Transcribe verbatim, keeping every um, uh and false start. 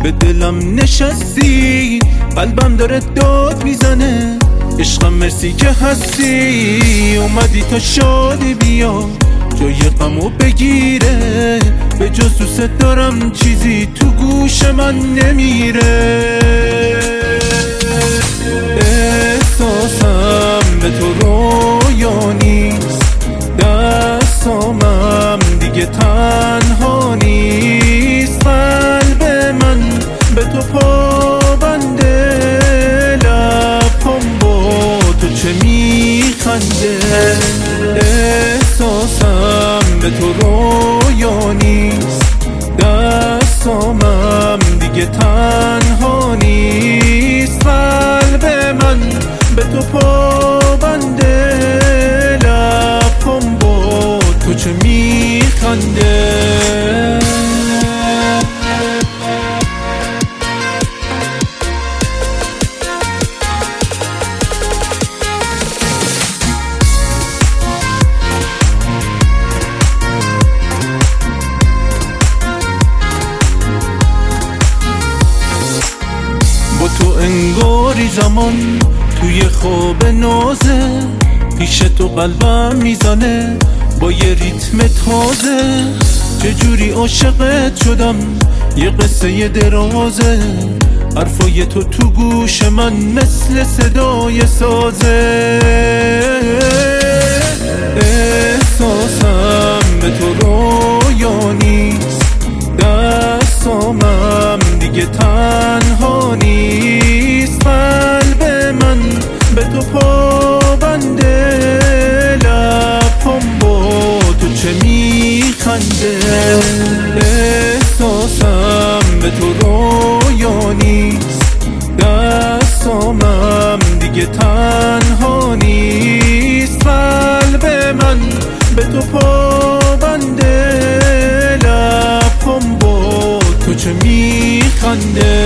به دلم نشستی، قلبم داره داد میزنه. عشقم مرسی که هستی، اومدی تا شادی بیا جای غمو بگیره. به جز دوست دارم چیزی تو گوش من نمیره. احساسم به تو رویا نیست، دستامم دیگه تنها نیست. قلب من به تو پابنده، لبم با تو چه میخنده. احساسم به تو رویا نیست، دستامم دیگه تنها نیست. قلب من به تو پابنده، لبم با تو چه میخنده. تو انگاری زمان توی خواب نازه، پیش تو قلبم میزنه با یه ریتم تازه. چجوری عاشقت شدم یه قصه درازه، حرفای تو تو گوش من مثل صدای سازه. احساسم به تو رویا نیست، دستامم دیگه تنها نیست. قلب من به تو پابنده، لبم با تو چه میخنده. احساسم به تو رویا نیست، دستامم دیگه تنها نیست. قلب من به تو پابنده، لبم با تو چه میخنده.